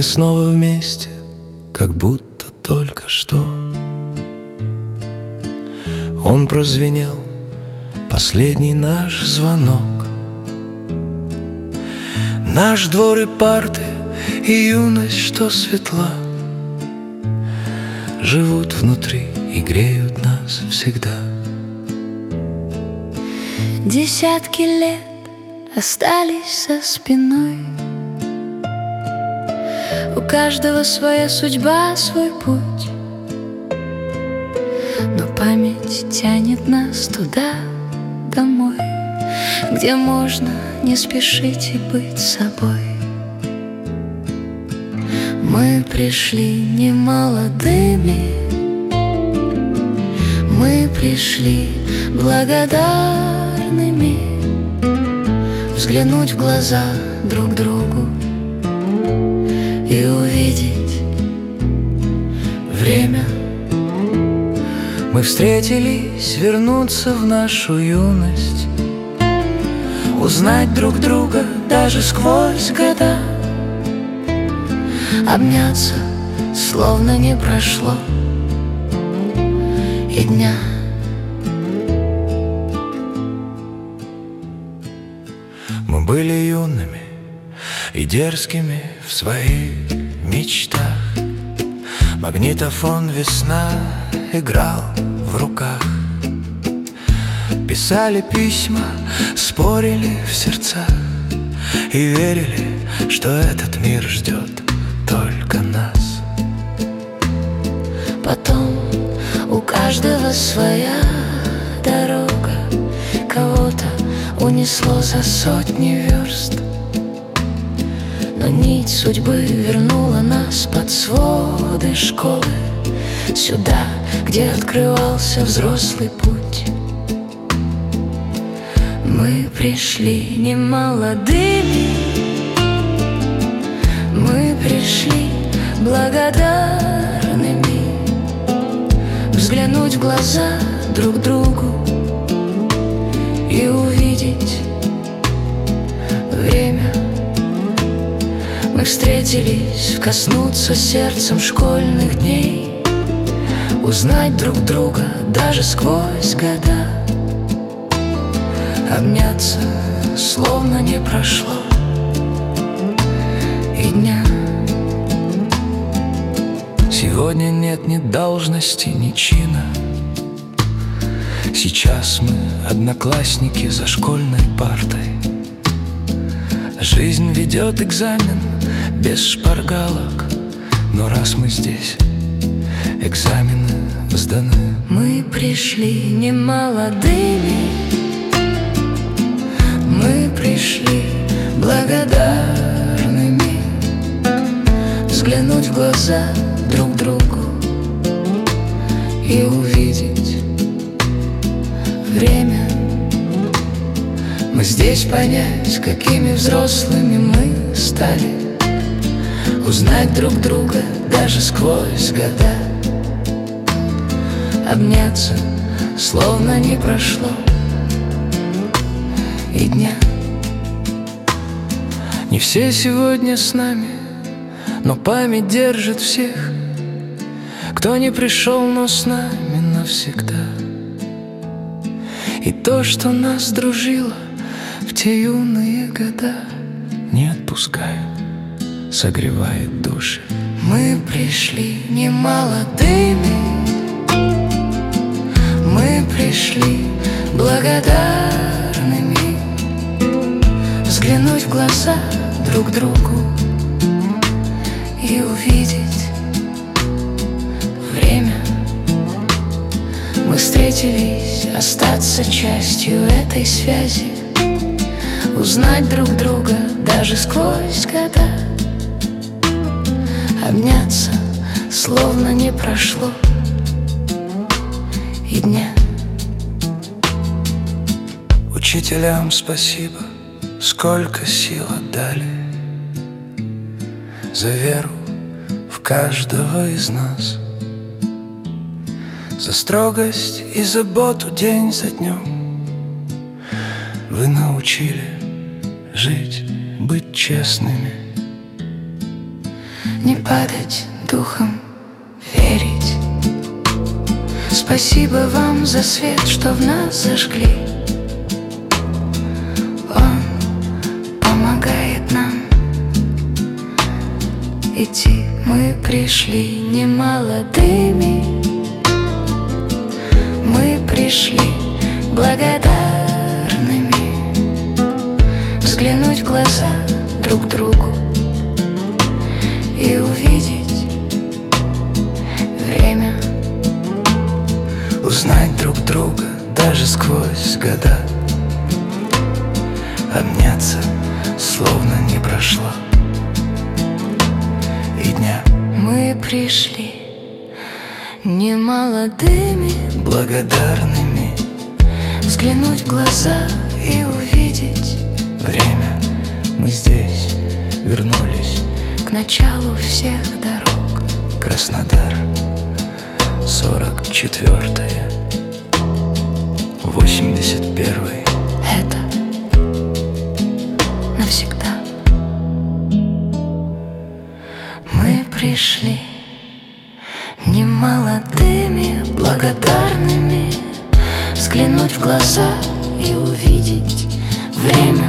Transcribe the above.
Мы снова вместе, как будто только что. Он прозвенел, последний наш звонок. Наш двор и парты, и юность, что светла, живут внутри и греют нас всегда. Десятки лет остались за спиной. У каждого своя судьба, свой путь, но память тянет нас туда, домой, где можно не спешить и быть собой. Мы пришли не молодыми, мы пришли благодарными, взглянуть в глаза друг другу и увидеть время. Мы встретились вернуться в нашу юность, узнать друг друга даже сквозь года, обняться, словно не прошло и дня. Мы были юными и дерзкими в своих мечтах. Магнитофон «Весна» играл в руках. Писали письма, спорили в сердцах и верили, что этот мир ждет только нас. Потом у каждого своя дорога, кого-то унесло за сотни верст, но нить судьбы вернула нас под своды школы, сюда, где открывался взрослый путь. Мы пришли не молодыми, мы пришли благодарными, взглянуть в глаза друг другу и увидеть время. Мы встретились, коснуться сердцем школьных дней, узнать друг друга даже сквозь года, обняться, словно не прошло и дня. Сегодня нет ни должности, ни чина. Сейчас мы одноклассники за школьной партой. Жизнь ведет экзамен без шпаргалок, но раз мы здесь, экзамены сданы. Мы пришли не молодыми, мы пришли благодарными, взглянуть в глаза друг другу и увидеть время. Мы здесь понять, какими взрослыми мы стали, узнать друг друга даже сквозь года, обняться, словно не прошло и дня. Не все сегодня с нами, но память держит всех, кто не пришел, но с нами навсегда. И то, что нас дружило в те юные года, не отпускает, согревает души. Мы пришли не молодыми, мы пришли благодарными, взглянуть в глаза друг другу и увидеть время. Мы встретились, остаться частью этой связи, узнать друг друга даже сквозь года, обняться, словно не прошло и дня. Учителям спасибо, сколько сил отдали за веру в каждого из нас, за строгость и заботу день за днем. Вы научили жить, быть честными. не падать духом, верить. Спасибо вам за свет, что в нас зажгли. Он помогает нам идти. Мы пришли не молодыми, мы пришли благодарными. Взглянуть в глаза друг другу и увидеть время. Узнать друг друга даже сквозь года. Обняться, словно не прошло и дня. Мы пришли не молодыми, благодарными. взглянуть в глаза и увидеть Время. Мы здесь вернулись. к началу всех дорог. Краснодар, 44-е, 81-й. Это навсегда. Мы пришли не молодыми, благодарными, взглянуть в глаза и увидеть время.